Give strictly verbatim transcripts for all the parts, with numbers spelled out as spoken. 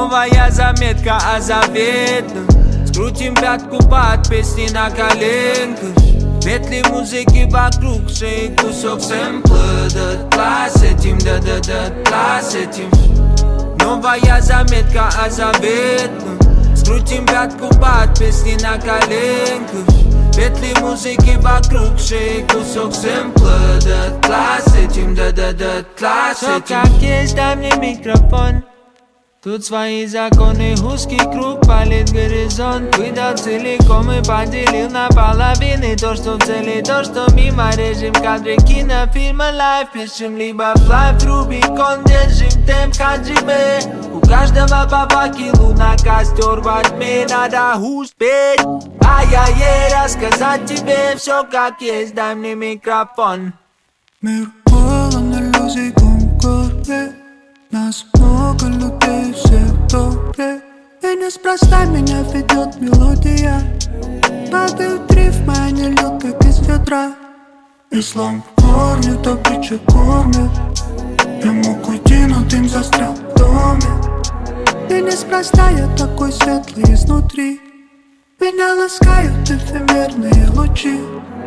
Новая заметка о заветном. Скрутим пятку под песни на коленках. Петли музыки вокруг шеи, кусок сэмпла. Дотла с этим, да-да-да, дотла с этим. Новая заметка о заветном. Скрутим пятку под песни на коленках. Петли музыки вокруг шеи, кусок сэмпла. Дотла с этим, да-да-да, дотла с этим. Всё как есть, дай мне микрофон. Тут свои законы, узкий круг, палит горизонт. Выдал целиком и поделил на половины. То, что в цели, то, что мимо. Режем кадры кинофильма лайв. Пишем либо флайв, Рубикон. Держим темп хаджиме. У каждого по факелу на костер во тьме. Надо успеть, а я ей рассказать тебе все как есть. Дай мне микрофон. Мир полон иллюзий, конкорде. Нас много людей, все добрые. И неспроста меня ведет мелодия. Падают рифмы, они льют, как из ведра. Ислам кормит, а притча кормит. Я мог уйти, но дым застрял в доме. И неспроста я такой светлый изнутри. Меня ласкают эфемерные лучи.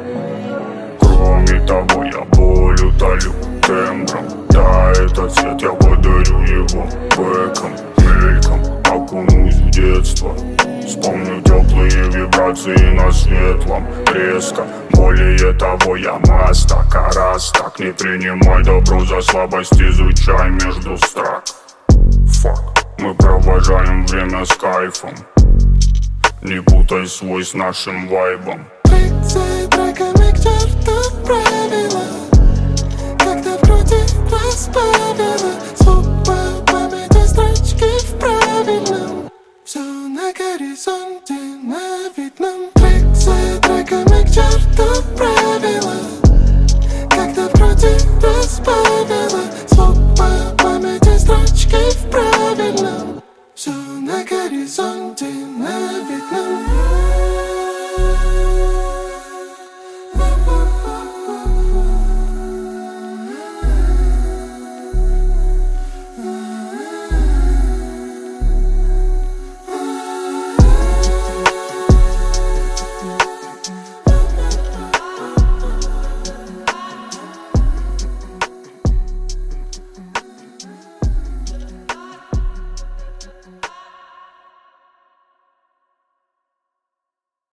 Кроме того, я боль утолю тембром. Да, этот цвет я подарю его бэком, мельком. Окунусь в детство. Вспомню теплые вибрации на светлом. Резко, более того, я мастак. А раз так, не принимай добро за слабость. Изучай между строк. Фак, мы провожаем время с кайфом. Не путай свой с нашим вайбом. Трек за треками к черту правила. Когда в груди разбавила звук по памяти, строчки в правильном. Все на горизонте.